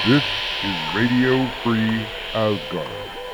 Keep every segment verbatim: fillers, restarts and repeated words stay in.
This is Radio Free Asgard.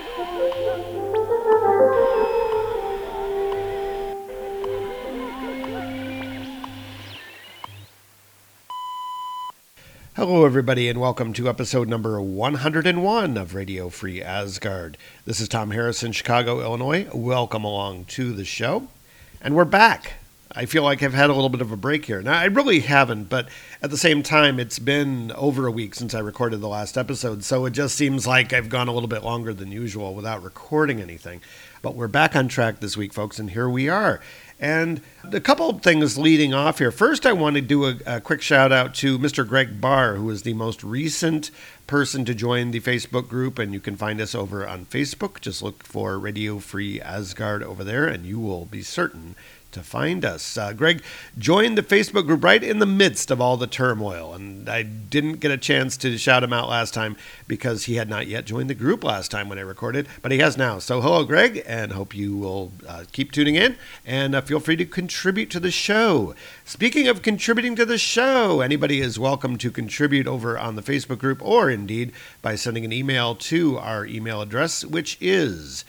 Hello, everybody, and welcome to episode number one hundred one of Radio Free Asgard. This is Tom Harris in Chicago, Illinois. Welcome along to the show. And we're back. I feel like I've had a little bit of a break here. Now, I really haven't, but at the same time, it's been over a week since I recorded the last episode, so it just seems like I've gone a little bit longer than usual without recording anything. But we're back on track this week, folks, and here we are. And a couple of things leading off here. First, I want to do a, a quick shout out to Mister Greg Barr, who is the most recent person to join the Facebook group, and you can find us over on Facebook. Just look for Radio Free Asgard over there, and you will be certain to find us. Uh, Greg joined the Facebook group right in the midst of all the turmoil, and I didn't get a chance to shout him out last time because he had not yet joined the group last time when I recorded, but he has now. So hello, Greg, and hope you will uh, keep tuning in, and uh, feel free to contribute to the show. Speaking of contributing to the show, anybody is welcome to contribute over on the Facebook group, or indeed by sending an email to our email address, which is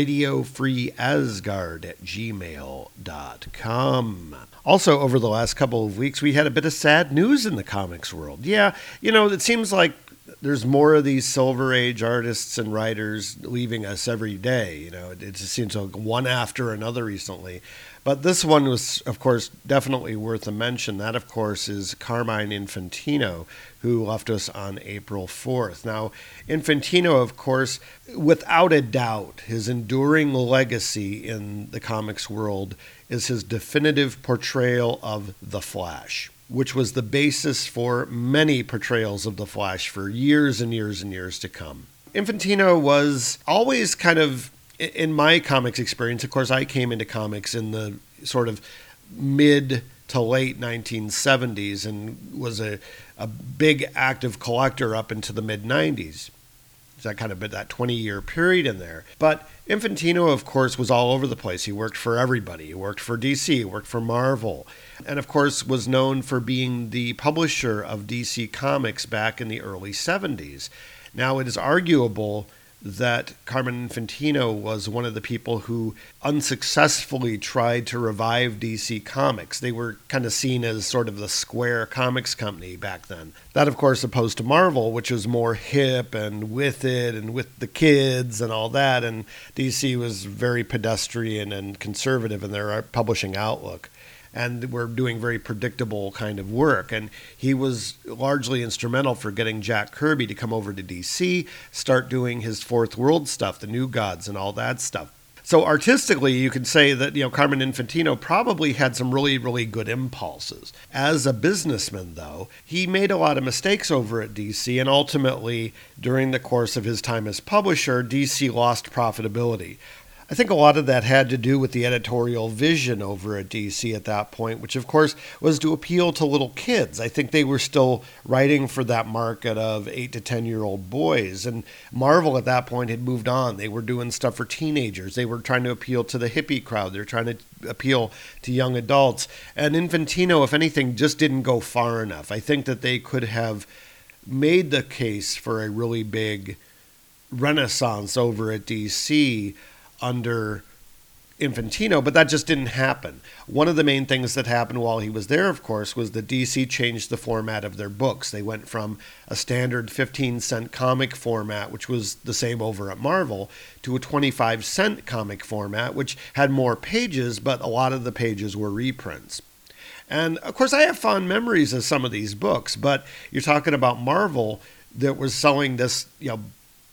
radiofreeasgard at gmail dot com. Also, over the last couple of weeks, we had a bit of sad news in the comics world. Yeah, you know, it seems like there's more of these Silver Age artists and writers leaving us every day. You know, it, it just seems like one after another recently. But this one was, of course, definitely worth a mention. That, of course, is Carmine Infantino, who left us on April fourth. Now, Infantino, of course, without a doubt, his enduring legacy in the comics world is his definitive portrayal of The Flash, which was the basis for many portrayals of The Flash for years and years and years to come. Infantino was always kind of, in my comics experience, of course, I came into comics in the sort of mid to late nineteen seventies and was a, a big active collector up into the mid nineties. So that kind of been that twenty-year period in there. But Infantino, of course, was all over the place. He worked for everybody. He worked for D C, he worked for Marvel, and of course was known for being the publisher of D C Comics back in the early seventies. Now, it is arguable that Carmine Infantino was one of the people who unsuccessfully tried to revive D C Comics. They were kind of seen as sort of the Square Comics company back then. That, of course, opposed to Marvel, which was more hip and with it and with the kids and all that. And D C was very pedestrian and conservative in their publishing outlook, and were doing very predictable kind of work. And he was largely instrumental for getting Jack Kirby to come over to D C, start doing his Fourth World stuff, the New Gods and all that stuff. So artistically, you could say that, you know, Carmine Infantino probably had some really, really good impulses. As a businessman, though, he made a lot of mistakes over at D C, and ultimately, during the course of his time as publisher, D C lost profitability. I think a lot of that had to do with the editorial vision over at D C at that point, which of course was to appeal to little kids. I think they were still writing for that market of eight to ten year old boys, and Marvel at that point had moved on. They were doing stuff for teenagers. They were trying to appeal to the hippie crowd. They were trying to appeal to young adults. And Infantino, if anything, just didn't go far enough. I think that they could have made the case for a really big renaissance over at D C under Infantino, but that just didn't happen. One of the main things that happened while he was there, of course, was that D C changed the format of their books. They went from a standard fifteen cent comic format, which was the same over at Marvel, to a twenty-five cent comic format, which had more pages, but a lot of the pages were reprints. And of course, I have fond memories of some of these books, but you're talking about Marvel that was selling this, you know,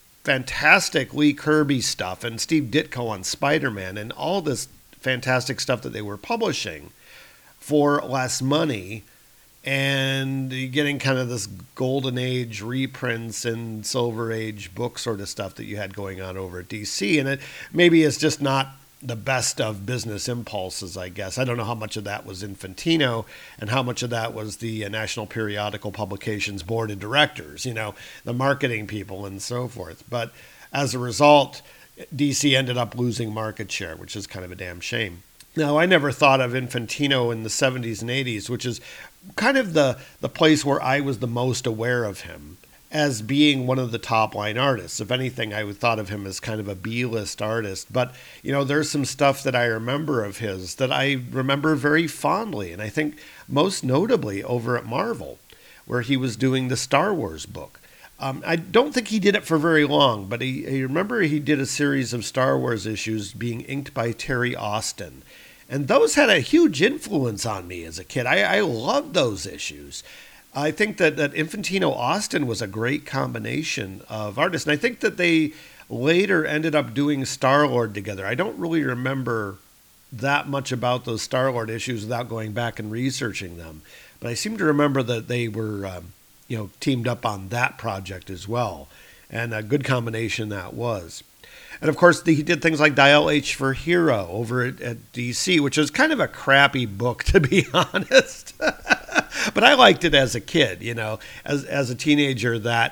fantastic Lee Kirby stuff and Steve Ditko on Spider-Man and all this fantastic stuff that they were publishing for less money, and getting kind of this golden age reprints and silver age book sort of stuff that you had going on over at D C. And it maybe it's just not the best of business impulses, I guess. I don't know how much of that was Infantino and how much of that was the uh, National Periodical Publications Board of Directors, you know, the marketing people and so forth. But as a result, D C ended up losing market share, which is kind of a damn shame. Now, I never thought of Infantino in the seventies and eighties, which is kind of the, the place where I was the most aware of him. as being one of the top line artists. If anything, I would thought of him as kind of a B-list artist. But, you know, there's some stuff that I remember of his that I remember very fondly. And I think most notably over at Marvel, where he was doing the Star Wars book. Um, I don't think he did it for very long, but he, I remember he did a series of Star Wars issues being inked by Terry Austin. And those had a huge influence on me as a kid. I, I loved those issues. I think that, that Infantino Austin was a great combination of artists. And I think that they later ended up doing Star-Lord together. I don't really remember that much about those Star-Lord issues without going back and researching them. But I seem to remember that they were, um, you know, teamed up on that project as well. And a good combination that was. And of course, he did things like Dial H for Hero over at, at D C, which was kind of a crappy book, to be honest. But I liked it as a kid, you know, as as a teenager, that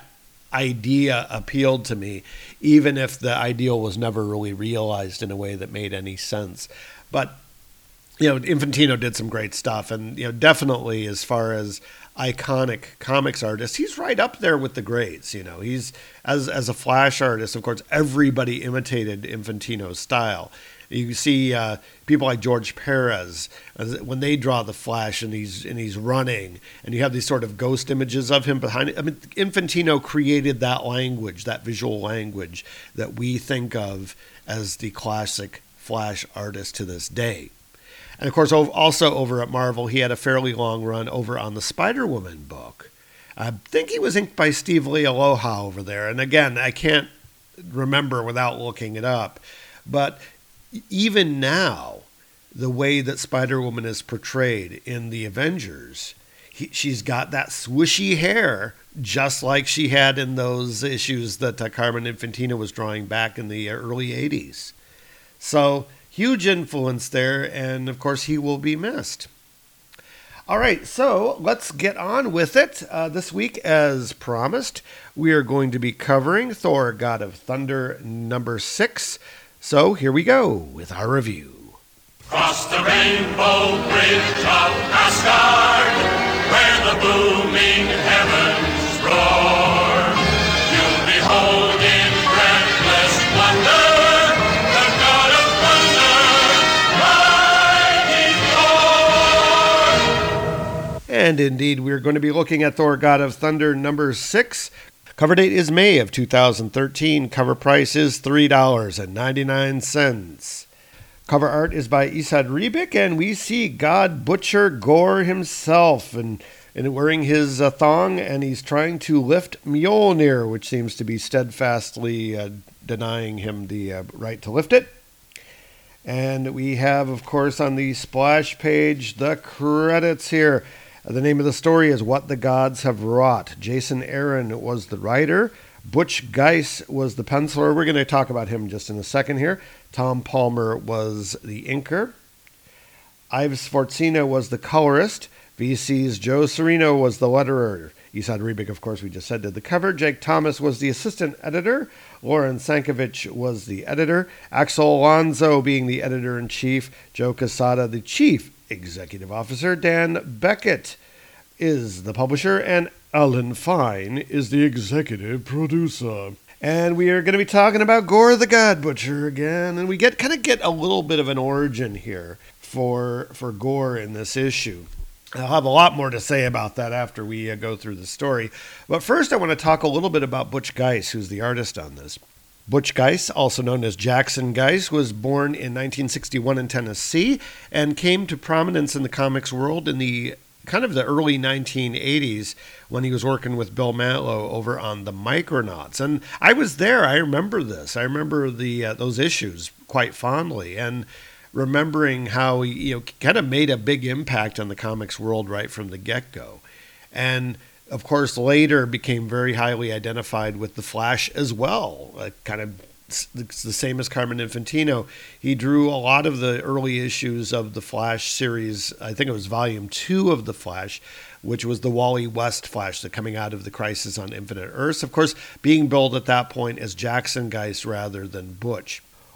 idea appealed to me, even if the ideal was never really realized in a way that made any sense. But, you know, Infantino did some great stuff. And, you know, definitely as far as iconic comics artist, he's right up there with the greats. You know, he's as as a Flash artist, of course, everybody imitated Infantino's style. You see uh, people like George Perez when they draw the Flash and he's and he's running, and you have these sort of ghost images of him behind it. I mean, Infantino created that language, that visual language that we think of as the classic Flash artist to this day. And of course, also over at Marvel, he had a fairly long run over on the Spider-Woman book. I think he was inked by Steve Leialoha over there. And again, I can't remember without looking it up. But even now, the way that Spider-Woman is portrayed in the Avengers, he, she's got that swishy hair, just like she had in those issues that uh, Carmen Infantino was drawing back in the early eighties. So, huge influence there, and of course, he will be missed. All right, so let's get on with it. Uh, this week, as promised, we are going to be covering Thor, God of Thunder, number six. So here we go with our review. Cross the rainbow bridge of Asgard, where the booming heavens roar. You'll behold in breathless wonder the God of Thunder, mighty Thor. And indeed, we're going to be looking at Thor, God of Thunder, number six. Cover date is May of two thousand thirteen. Cover price is three dollars and ninety-nine cents. Cover art is by Esad Ribic, and we see God Butcher Gorr himself, and, and wearing his uh, thong, and he's trying to lift Mjolnir, which seems to be steadfastly uh, denying him the uh, right to lift it. And we have, of course, on the splash page, the credits here. The name of the story is What the Gods Have Wrought. Jason Aaron was the writer. Butch Guice was the penciler. We're going to talk about him just in a second here. Tom Palmer was the inker. Ives Sforcina was the colorist. V C's Joe Serino was the letterer. Esad Ribic, of course, we just said, did the cover. Jake Thomas was the assistant editor. Lauren Sankovic was the editor. Axel Alonso being the editor-in-chief. Joe Quesada, the chief executive officer. Dan Beckett is the publisher, and Alan Fine is the executive producer. And we are going to be talking about Gorr the God Butcher again, and we get kind of get a little bit of an origin here for for Gorr in this issue. I'll have a lot more to say about that after we uh, go through the story. But first, I want to talk a little bit about Butch Guice, who's the artist on this. Butch Guice, also known as Jackson Guice, was born in nineteen sixty-one in Tennessee and came to prominence in the comics world in the kind of the early nineteen eighties when he was working with Bill Mantlo over on the Micronauts. And I was there. I remember this. I remember the uh, those issues quite fondly, and remembering how he, you know, kind of made a big impact on the comics world right from the get-go. And of course, later became very highly identified with the Flash as well. Uh, kind of it's the same as Carmen Infantino. He drew a lot of the early issues of the Flash series. I think it was volume two of the Flash, which was the Wally West Flash, the coming out of the Crisis on Infinite Earths. Of course, being billed at that point as Jackson Guice rather than Butch.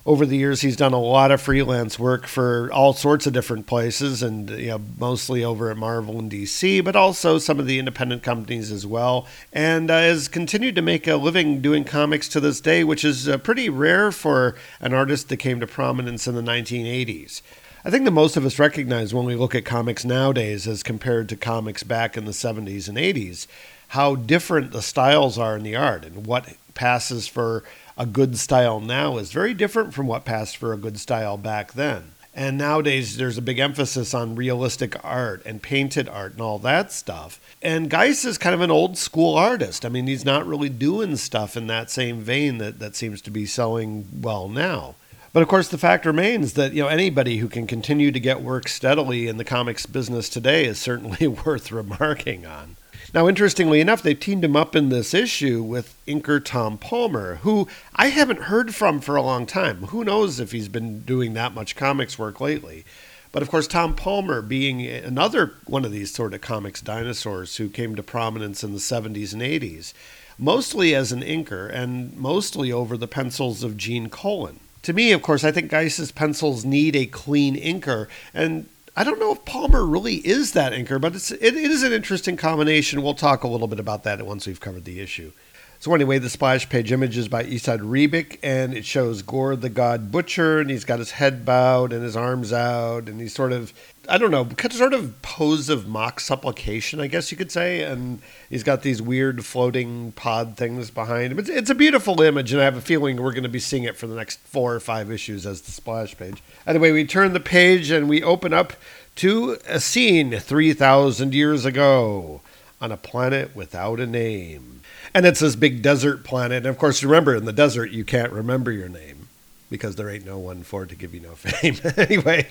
Over the years, he's done a lot of freelance work for all sorts of different places, and you know, mostly over at Marvel and D C, but also some of the independent companies as well, and uh, has continued to make a living doing comics to this day, which is uh, pretty rare for an artist that came to prominence in the nineteen eighties. I think that most of us recognize when we look at comics nowadays as compared to comics back in the seventies and eighties, how different the styles are in the art, and what passes for a good style now is very different from what passed for a good style back then. And nowadays there's a big emphasis on realistic art and painted art and all that stuff. And Geis is kind of an old school artist. I mean, he's not really doing stuff in that same vein that, that seems to be selling well now. But of course, the fact remains that, you know, anybody who can continue to get work steadily in the comics business today is certainly worth remarking on. Now, interestingly enough, they teamed him up in this issue with inker Tom Palmer, who I haven't heard from for a long time. Who knows if he's been doing that much comics work lately. But of course, Tom Palmer being another one of these sort of comics dinosaurs who came to prominence in the seventies and eighties, mostly as an inker and mostly over the pencils of Gene Colan. To me, of course, I think Geis's pencils need a clean inker, and I don't know if Palmer really is that inker, but it's, it, it is an interesting combination. We'll talk a little bit about that once we've covered the issue. So anyway, the splash page image is by Esad Ribic, and it shows Gorr the God Butcher, and he's got his head bowed and his arms out, and he's sort of, I don't know, sort of pose of mock supplication, I guess you could say, and he's got these weird floating pod things behind him. It's, it's a beautiful image, and I have a feeling we're going to be seeing it for the next four or five issues as the splash page. Anyway, we turn the page, and we open up to a scene three thousand years ago on a planet without a name. And it's this big desert planet. And of course, remember, in the desert, you can't remember your name because there ain't no one for it to give you no fame. Anyway,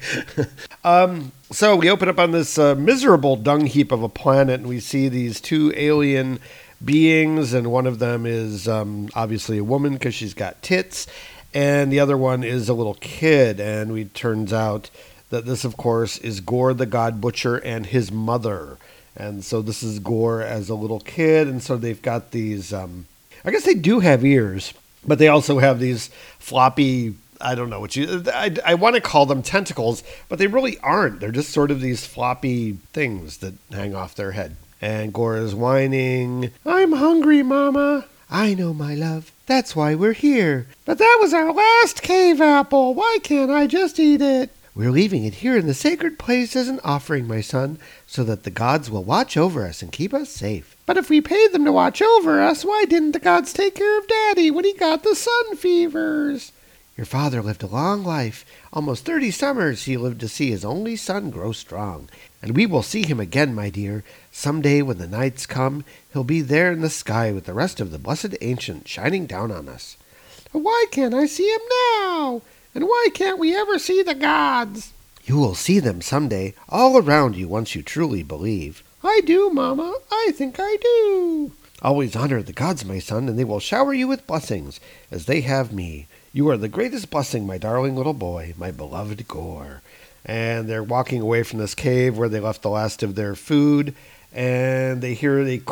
um, so we open up on this uh, miserable dung heap of a planet, and we see these two alien beings, and one of them is um, obviously a woman because she's got tits, and the other one is a little kid. And it turns out that this, of course, is Gorr the God Butcher and his mother. And so this is Gorr as a little kid, and so they've got these, um, I guess they do have ears, but they also have these floppy, I don't know what you, I, I want to call them tentacles, but they really aren't. They're just sort of these floppy things that hang off their head. And Gorr is whining, "I'm hungry, Mama." "I know, my love. That's why we're here." "But that was our last cave apple. Why can't I just eat it?" "We're leaving it here in the sacred place as an offering, my son, so that the gods will watch over us and keep us safe." "But if we paid them to watch over us, why didn't the gods take care of Daddy when he got the sun fevers?" "Your father lived a long life. Almost thirty summers he lived to see his only son grow strong. And we will see him again, my dear. Someday when the nights come, he'll be there in the sky with the rest of the blessed ancient shining down on us." "Why can't I see him now? And why can't we ever see the gods?" "You will see them someday, all around you once you truly believe." "I do, Mama. I think I do." "Always honor the gods, my son, and they will shower you with blessings, as they have me. You are the greatest blessing, my darling little boy, my beloved Gorr." And they're walking away from this cave where they left the last of their food, and they hear a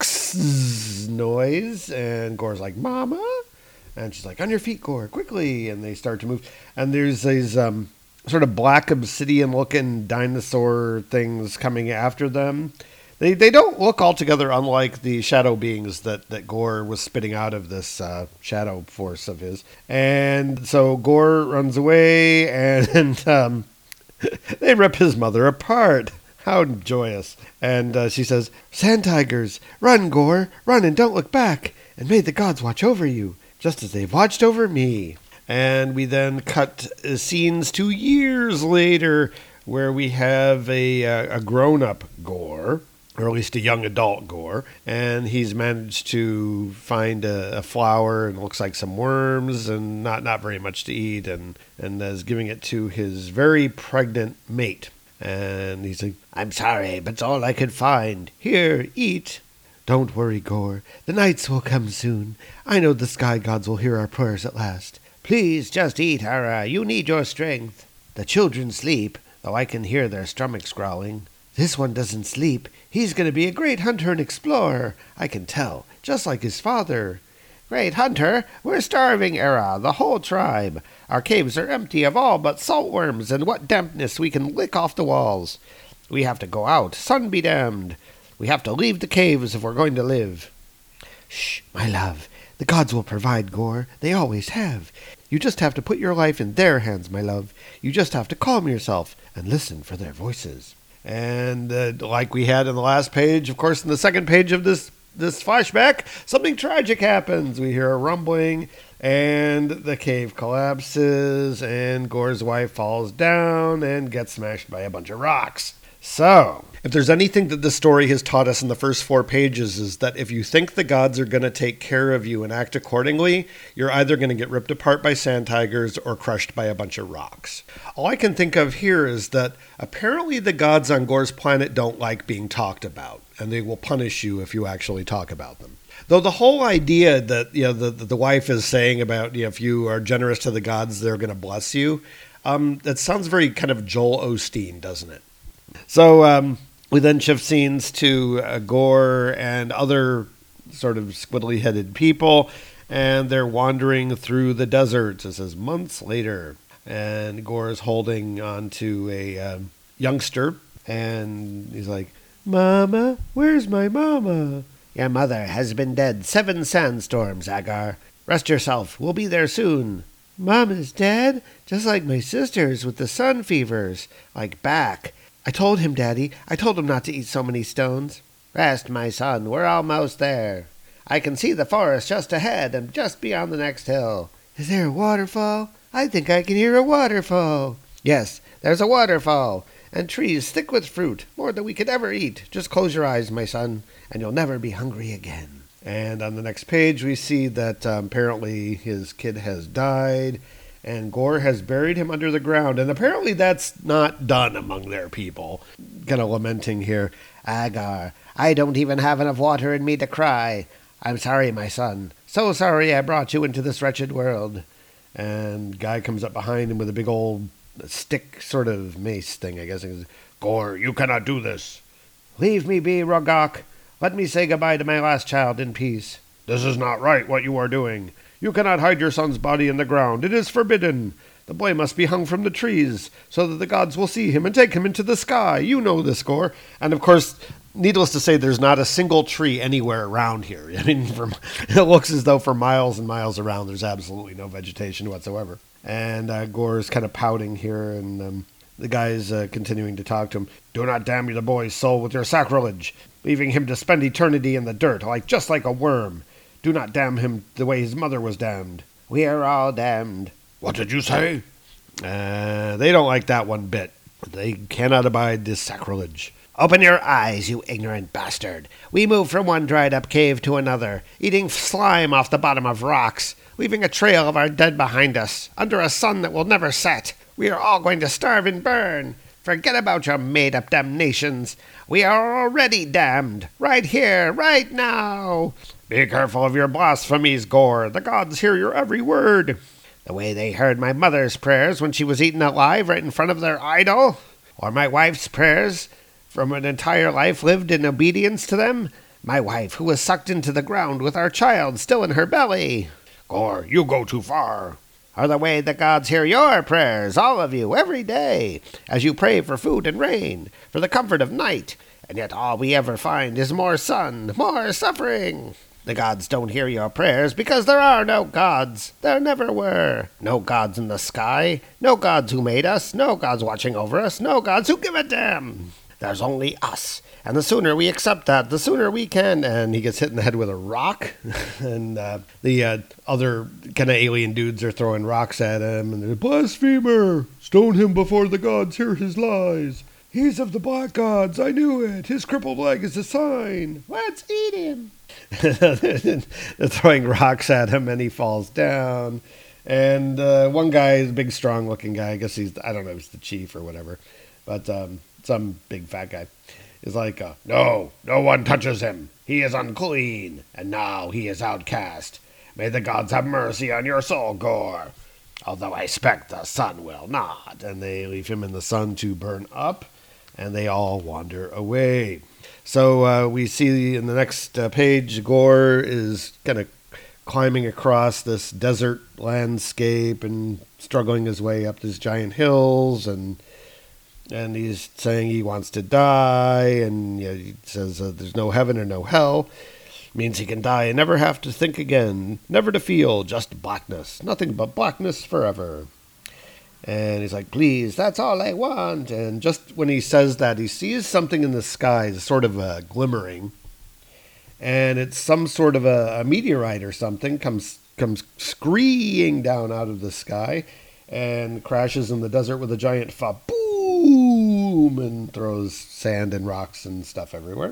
cricks noise, and Gorr's like, "Mama?" And she's like, "On your feet, Gorr, quickly." And they start to move. And there's these um, sort of black obsidian-looking dinosaur things coming after them. They they don't look altogether unlike the shadow beings that, that Gorr was spitting out of this uh, shadow force of his. And so Gorr runs away, and um, they rip his mother apart. How joyous. And uh, she says, "Sand tigers, run, Gorr, run and don't look back. And may the gods watch over you, just as they've watched over me." And we then cut uh, scenes two years later where we have a, uh, a grown-up Gorr, or at least a young adult Gorr, and he's managed to find a, a flower and looks like some worms and not, not very much to eat, and, and is giving it to his very pregnant mate. And he's like, "I'm sorry, but it's all I could find. Here, eat." "Don't worry, Gorr. The nights will come soon. I know the sky gods will hear our prayers at last." "Please, just eat, Hera. You need your strength." "The children sleep, though I can hear their stomachs growling." "This one doesn't sleep. He's going to be a great hunter and explorer. I can tell, just like his father." "Great hunter? We're starving, Hera, the whole tribe. Our caves are empty of all but saltworms and what dampness we can lick off the walls. We have to go out, sun be damned. We have to leave the caves if we're going to live. Shh, my love. The gods will provide, Gore. They always have. You just have to put your life in their hands, my love. You just have to calm yourself and listen for their voices. And uh, like we had in the last page, of course, in the second page of this, this flashback, something tragic happens. We hear a rumbling, and the cave collapses, and Gore's wife falls down and gets smashed by a bunch of rocks. So, if there's anything that this story has taught us in the first four pages is that if you think the gods are going to take care of you and act accordingly, you're either going to get ripped apart by sand tigers or crushed by a bunch of rocks. All I can think of here is that apparently the gods on Gore's planet don't like being talked about, and they will punish you if you actually talk about them. Though the whole idea that, you know, the, the wife is saying about, you know, if you are generous to the gods, they're going to bless you, um, that sounds very kind of Joel Osteen, doesn't it? So um, we then shift scenes to uh, Gore and other sort of squiddly-headed people, and they're wandering through the desert. It says months later, and Gore is holding on to a um, youngster, and he's like, "Mama, where's my mama?" "Your mother has been dead seven sandstorms, Agar. Rest yourself. We'll be there soon." "Mama's dead? Just like my sisters with the sun fevers. Like back. I told him, Daddy. I told him not to eat so many stones." "Rest, my son. We're almost there. I can see the forest just ahead and just beyond the next hill." "Is there a waterfall? I think I can hear a waterfall." "Yes, there's a waterfall. And trees thick with fruit, more than we could ever eat. Just close your eyes, my son, and you'll never be hungry again." And on the next page, we see that um, apparently his kid has died, and Gore has buried him under the ground. And apparently that's not done among their people. Kind of lamenting here. "Agar, I don't even have enough water in me to cry. I'm sorry, my son. So sorry I brought you into this wretched world." And guy comes up behind him with a big old stick sort of mace thing, I guess. He goes, "Gore, you cannot do this." "Leave me be, Rogok. Let me say goodbye to my last child in peace." "This is not right, what you are doing. You cannot hide your son's body in the ground. It is forbidden. The boy must be hung from the trees, so that the gods will see him and take him into the sky. You know this, Gore." And of course, needless to say, there's not a single tree anywhere around here. I mean, for, it looks as though for miles and miles around, there's absolutely no vegetation whatsoever. And uh, Gore is kind of pouting here, and um, the guy is uh, continuing to talk to him. "Do not damn the boy's soul with your sacrilege, leaving him to spend eternity in the dirt, like just like a worm. Do not damn him the way his mother was damned." "We are all damned." "What did you say?" Uh, they don't like that one bit. They cannot abide this sacrilege. "Open your eyes, you ignorant bastard. We move from one dried-up cave to another, eating slime off the bottom of rocks, leaving a trail of our dead behind us, under a sun that will never set. We are all going to starve and burn. Forget about your made-up damnations. We are already damned, right here, right now." "Be careful of your blasphemies, Gore. The gods hear your every word." "The way they heard my mother's prayers when she was eaten alive right in front of their idol? Or my wife's prayers from an entire life lived in obedience to them? My wife, who was sucked into the ground with our child still in her belly." "Gore, you go too far." "Or the way the gods hear your prayers, all of you, every day, as you pray for food and rain, for the comfort of night, and yet all we ever find is more sun, more suffering. The gods don't hear your prayers because there are no gods. There never were. No gods in the sky, no gods who made us, no gods watching over us, no gods who give a damn. There's only us, and the sooner we accept that, the sooner we can." And he gets hit in the head with a rock, and uh, the uh, other kind of alien dudes are throwing rocks at him, and they're, "Blasphemer! Stone him before the gods hear his lies. He's of the black gods, I knew it. His crippled leg is a sign. Let's eat him." They're throwing rocks at him, and he falls down. And uh, one guy is a big, strong-looking guy. I guess he's, I don't know if he's the chief or whatever, but um, some big fat guy is like, uh, "No, no one touches him. He is unclean, and now he is outcast. May the gods have mercy on your soul, Gore. Although I expect the sun will not." And they leave him in the sun to burn up, and they all wander away. So uh, we see in the next uh, page, Gore is kind of climbing across this desert landscape and struggling his way up these giant hills, and and he's saying he wants to die, and you know, he says uh, there's no heaven or no hell. Means he can die and never have to think again, never to feel, just blackness, nothing but blackness forever. And he's like, please, that's all I want. And just when he says that, he sees something in the sky, sort of a glimmering. And it's some sort of a, a meteorite or something comes comes screeing down out of the sky and crashes in the desert with a giant fa boom and throws sand and rocks and stuff everywhere.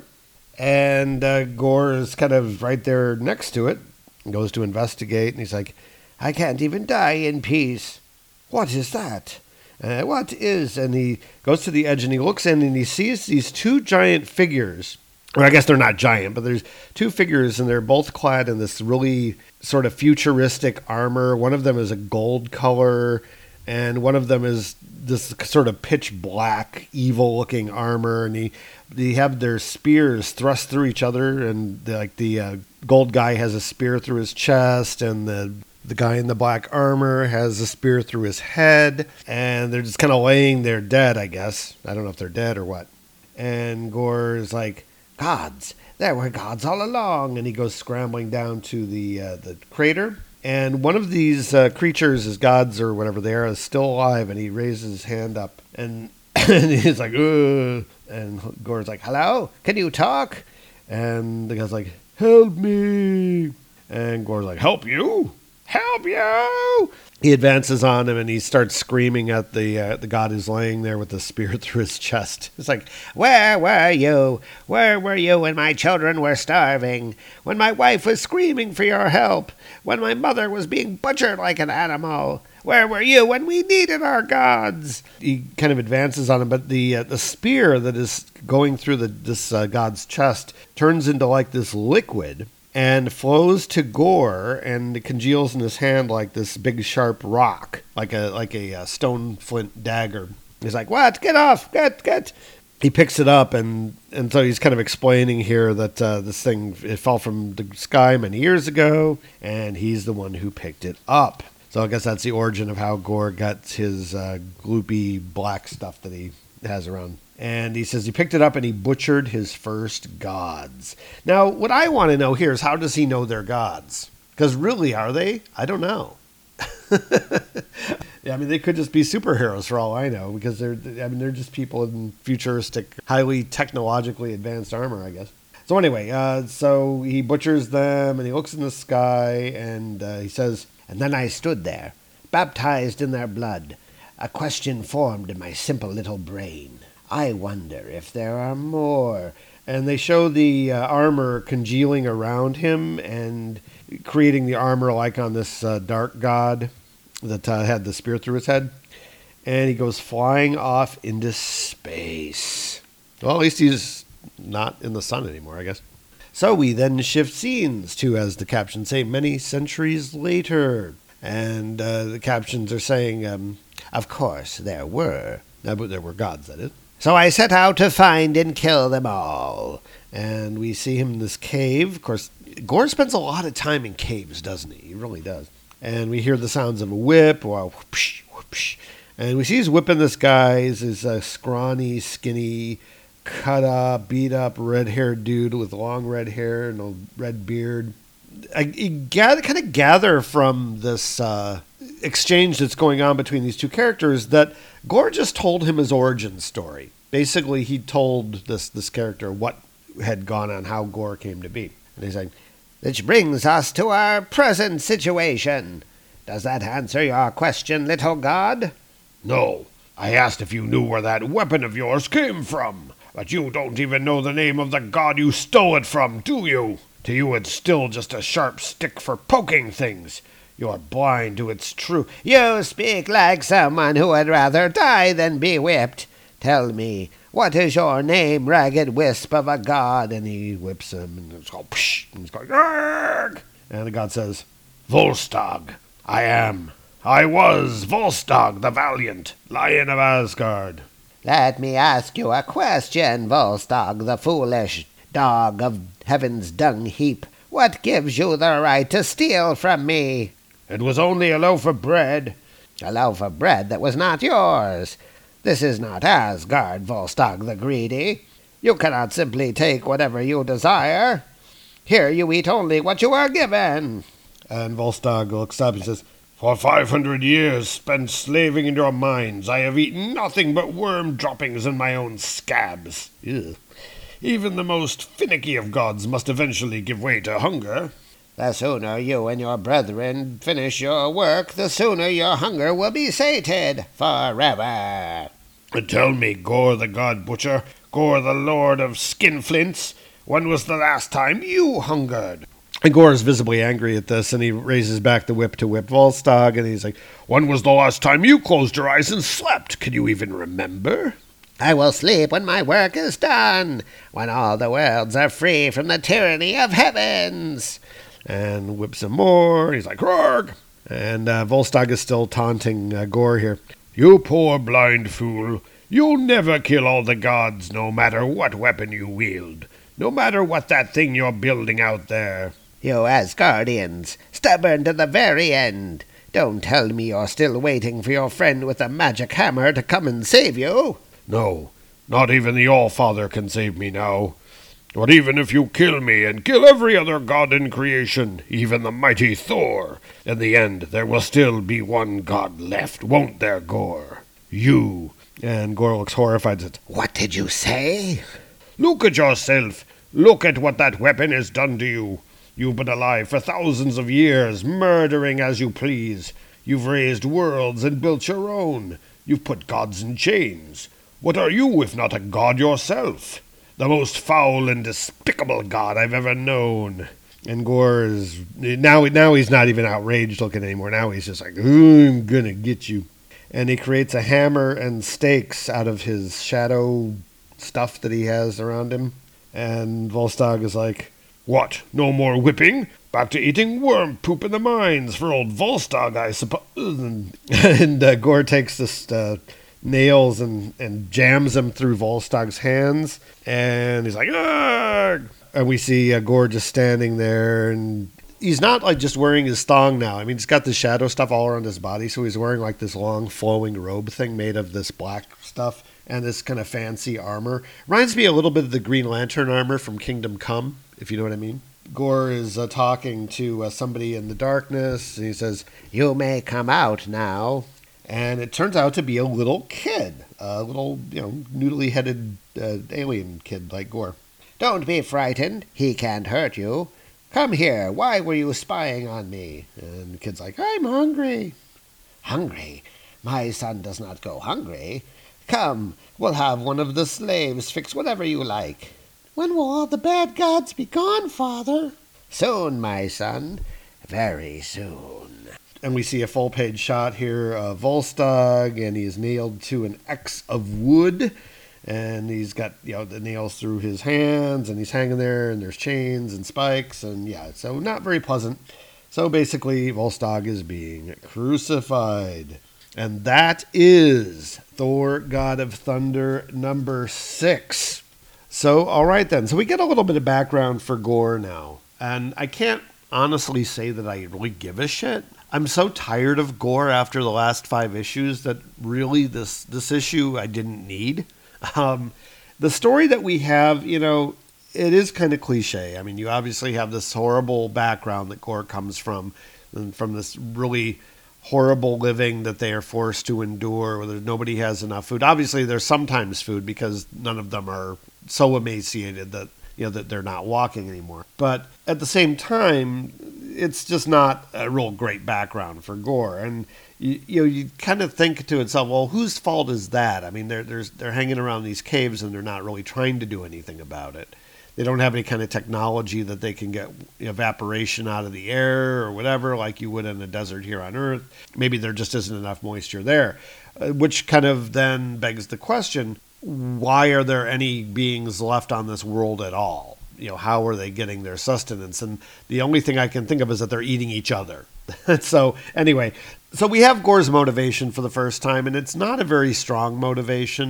And uh, Gorr is kind of right there next to it and goes to investigate. And he's like, I can't even die in peace. What is that? Uh, what is? And he goes to the edge and he looks in and he sees these two giant figures. Or I guess they're not giant, but there's two figures and they're both clad in this really sort of futuristic armor. One of them is a gold color and one of them is this sort of pitch black, evil looking armor. And he, they have their spears thrust through each other. And the, like the uh, gold guy has a spear through his chest and the The guy in the black armor has a spear through his head, and they're just kind of laying there dead, I guess. I don't know if they're dead or what. And Gorr is like, gods, there were gods all along. And he goes scrambling down to the uh, the crater. And one of these uh, creatures, is gods or whatever they are, is still alive. And he raises his hand up, and, and he's like, ugh. And Gorr's like, hello, can you talk? And the guy's like, help me. And Gorr's like, help you? Help you! He advances on him and he starts screaming at the uh, the god who's laying there with the spear through his chest. It's like, where were you? Where were you when my children were starving? When my wife was screaming for your help? When my mother was being butchered like an animal? Where were you when we needed our gods? He kind of advances on him, but the uh, the spear that is going through the this uh, god's chest turns into like this liquid and flows to Gorr and it congeals in his hand like this big sharp rock, like a like a, a stone flint dagger. He's like, what? Get off! Get, get! He picks it up, and, and so he's kind of explaining here that uh, this thing, it fell from the sky many years ago, and he's the one who picked it up. So I guess that's the origin of how Gorr got his uh, gloopy black stuff that he has around. And he says he picked it up and he butchered his first gods. Now, what I want to know here is, how does he know they're gods? Because really, are they? I don't know. Yeah, I mean, they could just be superheroes for all I know, because they're, I mean, they're just people in futuristic, highly technologically advanced armor, I guess. So anyway, uh, so he butchers them and he looks in the sky and uh, he says, and then I stood there, baptized in their blood. A question formed in my simple little brain. I wonder if there are more. And they show the uh, armor congealing around him and creating the armor like on this uh, dark god that uh, had the spear through his head. And he goes flying off into space. Well, at least he's not in the sun anymore, I guess. So we then shift scenes to, as the captions say, many centuries later. And uh, the captions are saying, um, of course, there were. Uh, but there were gods, that is. So I set out to find and kill them all. And we see him in this cave. Of course, Gorr spends a lot of time in caves, doesn't he? He really does. And we hear the sounds of a whip. Wow, whoopsh, whoopsh. And we see he's whipping this guy. He's this uh, scrawny, skinny, cut up, beat up, red-haired dude with long red hair and a red beard. I, I gather, kind of gather from this uh, exchange that's going on between these two characters that Gorr just told him his origin story. Basically, he told this this character what had gone on, how Gorr came to be. And he's like, which brings us to our present situation. Does that answer your question, little god? No. I asked if you knew where that weapon of yours came from. But you don't even know the name of the god you stole it from, do you? To you it's still just a sharp stick for poking things. You're blind to its true... You speak like someone who would rather die than be whipped. Tell me, what is your name, ragged wisp of a god? And he whips him, and it's called psh, and he's going, argh! And the god says, Volstagg, I am. I was Volstagg the Valiant, Lion of Asgard. Let me ask you a question, Volstagg the foolish, dog of heaven's dung heap. What gives you the right to steal from me? It was only a loaf of bread. A loaf of bread that was not yours. This is not Asgard, Volstagg the Greedy. You cannot simply take whatever you desire. Here you eat only what you are given. And Volstagg looks up and says, For five hundred years spent slaving in your mines, I have eaten nothing but worm droppings in my own scabs. Ugh. Even the most finicky of gods must eventually give way to hunger. The sooner you and your brethren finish your work, the sooner your hunger will be sated forever. And tell me, Gorr the God Butcher, Gorr the Lord of Skinflints, when was the last time you hungered? and Gorr is visibly angry at this, and he raises back the whip to whip Volstagg, and he's like, When was the last time you closed your eyes and slept? Can you even remember? I will sleep when my work is done, when all the worlds are free from the tyranny of heavens. And whips him more. He's like, Rorg! And uh, Volstagg is still taunting uh, Gorr here. You poor blind fool. You'll never kill all the gods, no matter what weapon you wield. No matter what that thing you're building out there. You Asgardians, stubborn to the very end. Don't tell me you're still waiting for your friend with a magic hammer to come and save you. No, not even the All-Father can save me now. But even if you kill me and kill every other god in creation, even the mighty Thor, in the end there will still be one god left, won't there, Gorr? You. And Gorr looks horrified. Says, What did you say? Look at yourself. Look at what that weapon has done to you. You've been alive for thousands of years, murdering as you please. You've raised worlds and built your own. You've put gods in chains. What are you if not a god yourself? The most foul and despicable god I've ever known. And Gorr is now. Now he's not even outraged looking anymore. Now he's just like, "Ooh, I'm gonna get you." And he creates a hammer and stakes out of his shadow stuff that he has around him. And Volstagg is like, What? No more whipping? Back to eating worm poop in the mines for old Volstagg, I suppose. and, and uh, Gorr takes this uh, nails and, and jams them through Volstagg's hands. And he's like, Argh! And we see uh, Gorr just standing there, and he's not like just wearing his thong now. I mean, he's got the shadow stuff all around his body, so he's wearing like this long flowing robe thing made of this black stuff and this kind of fancy armor. Reminds me a little bit of the Green Lantern armor from Kingdom Come, if you know what I mean. Gorr is uh, talking to uh, somebody in the darkness, and he says, You may come out now. and it turns out to be a little kid, a little, you know, noodly-headed uh, alien kid like Gorr. Don't be frightened. He can't hurt you. Come here. Why were you spying on me? And the kid's like, I'm hungry. Hungry? My son does not go hungry. Come, we'll have one of the slaves fix whatever you like. When will all the bad gods be gone, Father? Soon, my son. Very soon. And we see a full-page shot here of Volstagg, and he's nailed to an X of wood, and he's got, you know, the nails through his hands, and he's hanging there, and there's chains and spikes, and yeah, so not very pleasant. So basically, Volstagg is being crucified. And that is Thor, God of Thunder, number six. So, all right then. So we get a little bit of background for Gorr now. And I can't honestly say that I really give a shit. I'm so tired of Gorr after the last five issues that really this, this issue I didn't need. Um, the story that we have, you know, it is kind of cliche. I mean, you obviously have this horrible background that Gorr comes from, and from this really horrible living that they are forced to endure, where nobody has enough food. Obviously, there's sometimes food because none of them are so emaciated that, you know, that they're not walking anymore. But at the same time, it's just not a real great background for Gorr. And you, you know, you kind of think to itself, well, whose fault is that? I mean, they're they're they're hanging around these caves and they're not really trying to do anything about it. They don't have any kind of technology that they can get evaporation out of the air or whatever, like you would in a desert here on Earth. Maybe there just isn't enough moisture there, uh, which kind of then begs the question, why are there any beings left on this world at all? You know, how are they getting their sustenance? And the only thing I can think of is that they're eating each other. So anyway, so we have Gorr's motivation for the first time, and it's not a very strong motivation.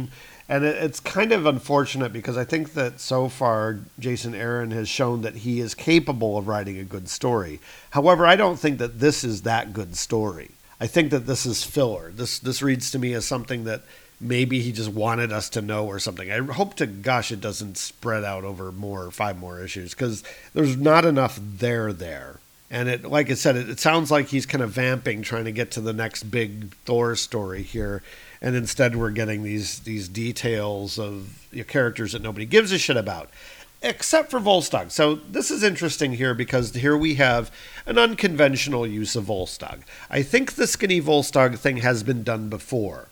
And it, it's kind of unfortunate because I think that so far Jason Aaron has shown that he is capable of writing a good story. However, I don't think that this is that good story. I think that this is filler. This this reads to me as something that maybe he just wanted us to know or something. I hope to gosh it doesn't spread out over more, five more issues, because there's not enough there there. And it, like I said, it, it sounds like he's kind of vamping, trying to get to the next big Thor story here. And instead we're getting these these details of you know, characters that nobody gives a shit about, except for Volstagg. So this is interesting here because here we have an unconventional use of Volstagg. I think the skinny Volstagg thing has been done before.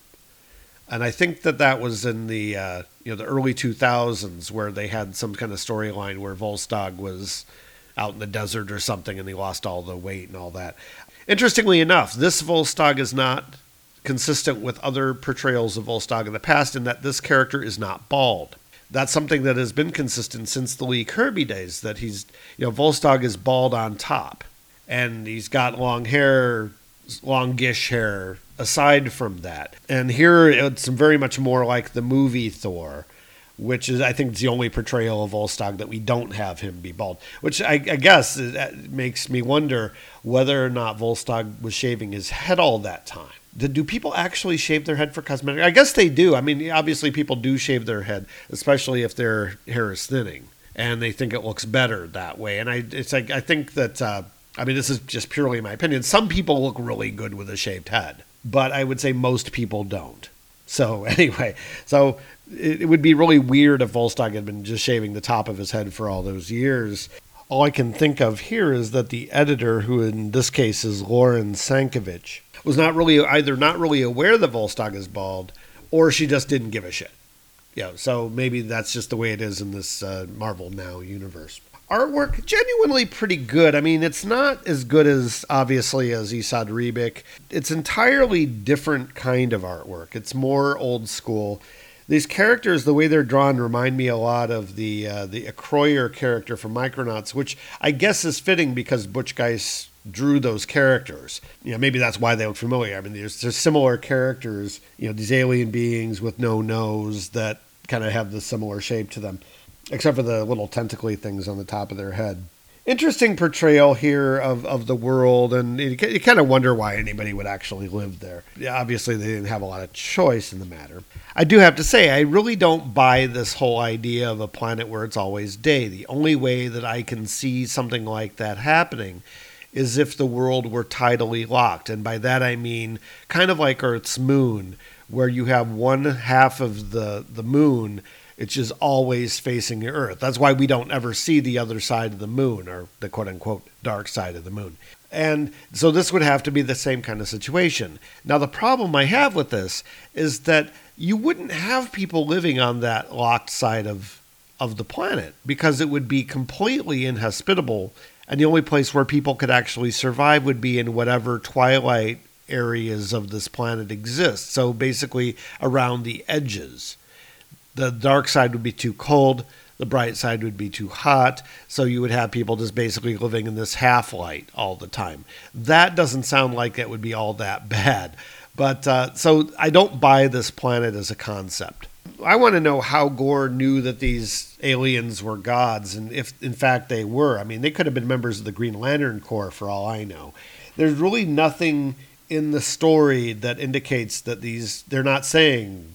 And I think that that was in the uh, you know the early two thousands where they had some kind of storyline where Volstagg was out in the desert or something and he lost all the weight and all that. Interestingly enough, this Volstagg is not consistent with other portrayals of Volstagg in the past in that this character is not bald. That's something that has been consistent since the Lee Kirby days, that he's, you know, Volstagg is bald on top and he's got long hair, longish hair aside from that. And here it's very much more like the movie Thor, which is, I think, the only portrayal of Volstagg that we don't have him be bald, which I, I guess makes me wonder whether or not Volstagg was shaving his head all that time. Do people actually shave their head for cosmetic? I guess they do. I mean, obviously people do shave their head, especially if their hair is thinning, and they think it looks better that way. And I, it's like, I think that, uh, I mean, this is just purely my opinion. Some people look really good with a shaved head, but I would say most people don't. So anyway, so it would be really weird if Volstagg had been just shaving the top of his head for all those years. All I can think of here is that the editor, who in this case is Lauren Sankovic, was not really either not really aware that Volstagg is bald, or she just didn't give a shit. You know, so maybe that's just the way it is in this uh, Marvel Now universe. Artwork, genuinely pretty good. I mean, it's not as good as, obviously, as Esad Ribic. It's entirely different kind of artwork. It's more old school. These characters, the way they're drawn, remind me a lot of the uh, the Acroyer character from Micronauts, which I guess is fitting because Butch Guice drew those characters. You know, maybe that's why they look familiar. I mean, there's, there's similar characters, you know, these alien beings with no nose that kind of have the similar shape to them, except for the little tentacly things on the top of their head. Interesting portrayal here of, of the world, and you, you kind of wonder why anybody would actually live there. Yeah, obviously, they didn't have a lot of choice in the matter. I do have to say, I really don't buy this whole idea of a planet where it's always day. The only way that I can see something like that happening is if the world were tidally locked. And by that I mean kind of like Earth's moon, where you have one half of the, the moon, it's just always facing the Earth. That's why we don't ever see the other side of the moon, or the quote-unquote dark side of the moon. And so this would have to be the same kind of situation. Now, the problem I have with this is that you wouldn't have people living on that locked side of, of the planet, because it would be completely inhospitable, and the only place where people could actually survive would be in whatever twilight areas of this planet exist. So basically around the edges. The dark side would be too cold. The bright side would be too hot. So you would have people just basically living in this half light all the time. That doesn't sound like it would be all that bad. But uh, so I don't buy this planet as a concept. I want to know how Gore knew that these aliens were gods, and if in fact they were. I mean, they could have been members of the Green Lantern Corps for all I know. There's really nothing in the story that indicates that these, they're not saying,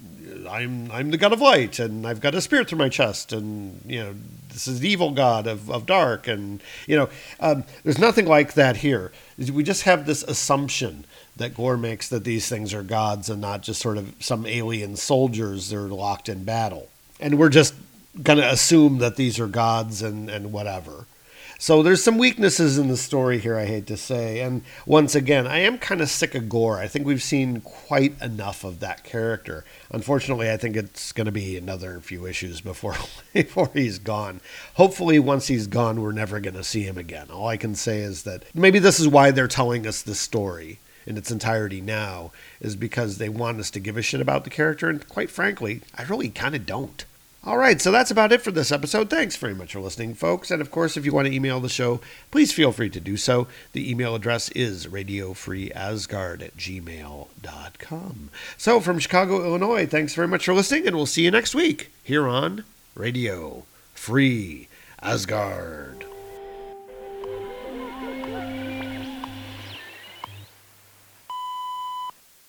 I'm I'm the god of light, and I've got a spear through my chest, and, you know, this is the evil god of, of dark, and, you know, um, there's nothing like that here. We just have this assumption that Gore makes that these things are gods and not just sort of some alien soldiers that are locked in battle. And we're just going to assume that these are gods and, and whatever. So there's some weaknesses in the story here, I hate to say. And once again, I am kind of sick of Gore. I think we've seen quite enough of that character. Unfortunately, I think it's going to be another few issues before, before he's gone. Hopefully, once he's gone, we're never going to see him again. All I can say is that maybe this is why they're telling us this story in its entirety now, is because they want us to give a shit about the character. And quite frankly, I really kind of don't. All right, so that's about it for this episode. Thanks very much for listening, folks. And of course, if you want to email the show, please feel free to do so. The email address is radio free asgard at gmail dot com. So from Chicago, Illinois, thanks very much for listening, and we'll see you next week here on Radio Free Asgard.